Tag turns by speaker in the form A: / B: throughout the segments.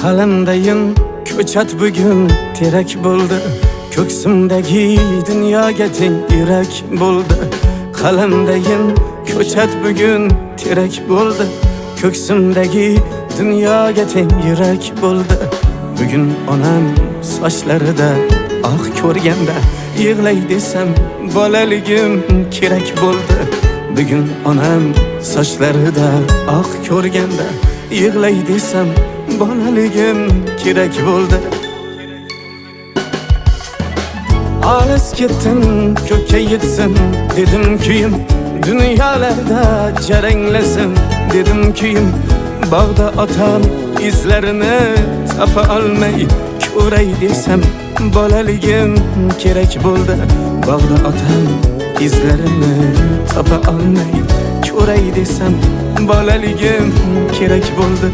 A: qalamdayin ko'chat bugun terak bo'ldi. Ko'ksimdagi dunyoga teng yurak bo'ldi. Qalamdayin ko'chat bugun terak bo'ldi. Ko'ksimdagi dunyoga teng yurak bo'ldi. Bugun onam sochlarida oq ko'rganda yig'lay desam bolaligim kerak bo'ldi. Bugun onam sochlarida oq ko'rganda yig'lay desam bolaligim kerak bo'ldi. Olis ketdim ko'kka yetsin dedim kuyim, dunyolarda jaranglasin dedim kuyim. Bog'da otam izlarini topa olmay ko'ray desam bolaligim kerak bo'ldi. Bog'da otam izlarini topa olmay ko'ray desam bolaligim kerak bo'ldi.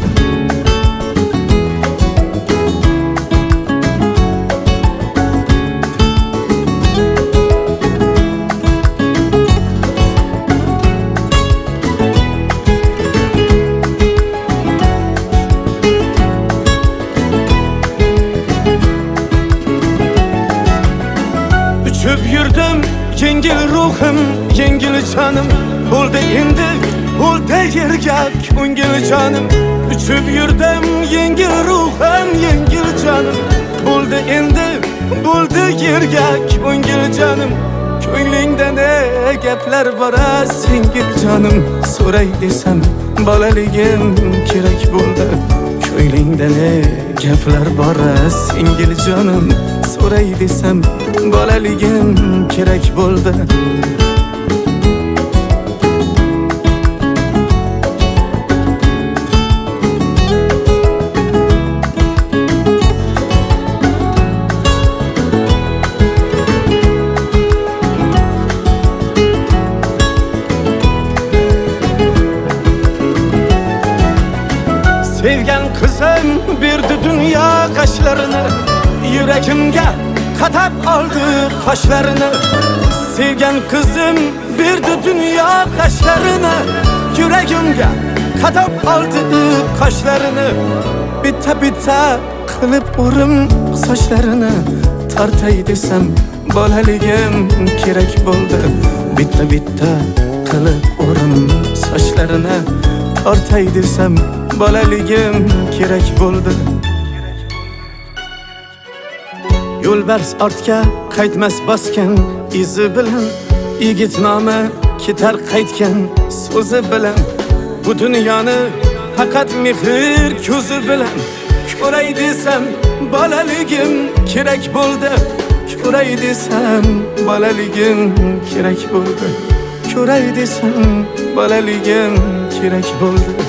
A: Uçup yurdim yengil ruhim, yengil canım. Bo'ldi endi, bo'ldi yerga ko'ngil jonim. Uçup yurdim yengil ruhim, yengil canım. Bo'ldi endi, bo'ldi yerga ko'ngil jonim. Ko'nglingda ne gaplar bor singil jonim. So'ray desam bolaligim kerak bo'ldi. Ko'nglingda ne gaplar bor singil jonim. So'ray desam bolaligim kerak bo'ldi. Sevgan kızım berdi dünya kaşlarını, yüreğimge katab oldi qoshlarını. Sevgan kızım berdi dünya kaşlarını, yüreğimge katab oldi qoshlarını. Bitta bitta qilib o'rim sochlarını, tortay desam bolaligim kerak bo'ldi. Bitta bitta qilib o'rim sochlarını, tortay desam bolaligim kerak bo'ldi. Yo'lbars ortga qaytmas bosgan izi bilan, yigit nomi ketar qaytgan so'zi bilan. Bu dunyoni faqat mehr ko'zi bilan ko'ray desam bolaligim kerak bo'ldi. Ko'ray desam bolaligim kerak bo'ldi. Ko'ray desam bolaligim kerak bo'ldi.